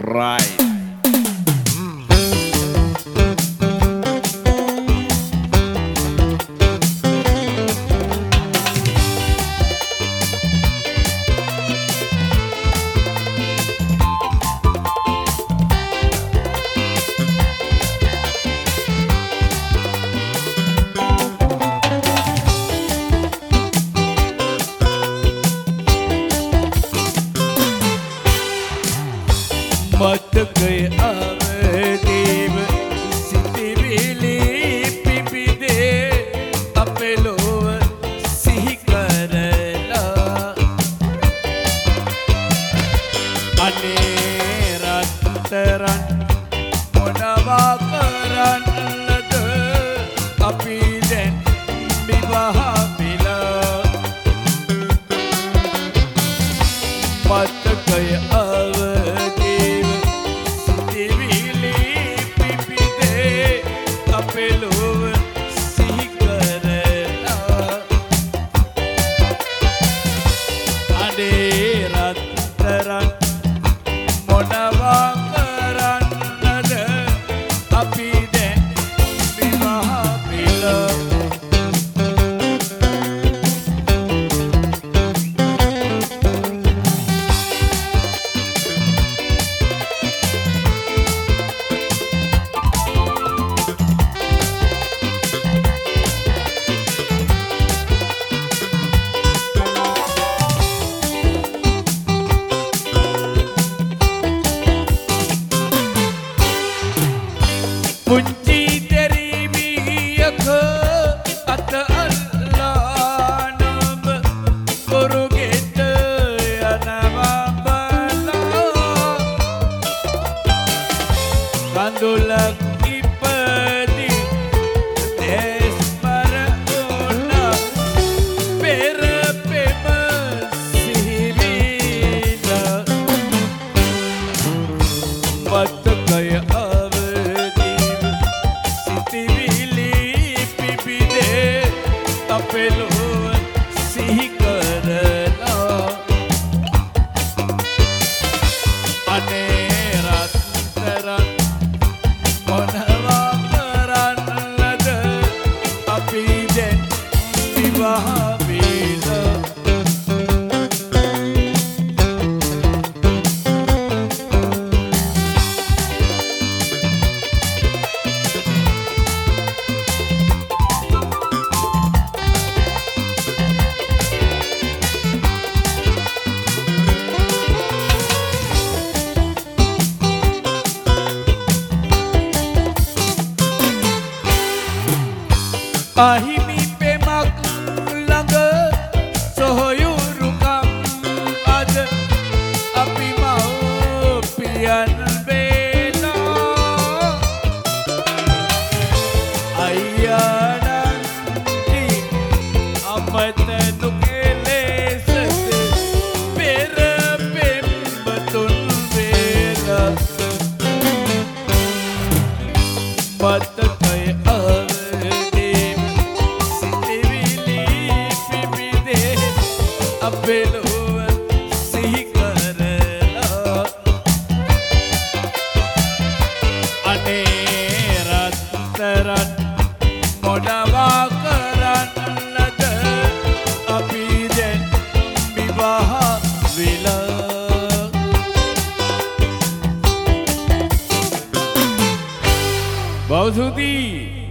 Right. මතකය අවදීව සිතිවිලි පිපිදේ අපේ ලොව සිහි කරලා අනේ රත්තරන් මොනවා කරන්නද අපි දැන් විවාහ වෙලා මතකය පුංචි දෙරිමියක අත අල්ලා නම කොරුගෙට යනවා බලා කඳුලක් ඉපදි දෙස් මර ඕන පෙර පෙම සිහිවිලා මතකය අපේ ලොව සිහි කරලා අනේ රත්තරන් මොනවා කරන්නද අපි දැන් විවාහ වෙලා අහිමි පෙමක් ළඟ සොහොයුරුකම් අද අපි මව්පියන් වෙලා අයියා නන්දි අමතනු කෙලෙසද පෙර පෙම්බතුන් වෙලා මතකය අපේ ලොව සිහි කරලා අනේ රත්තරන් මොනවා කරන්නද අපි දැන් විවාහ වෙලා බෞසුති